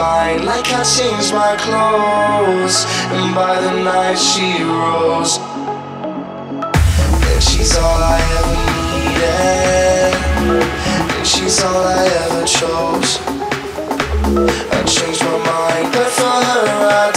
mind, like I changed my clothes. And by the night she rose. And she's all I ever needed, and she's all I ever chose. I changed my mind, but for her I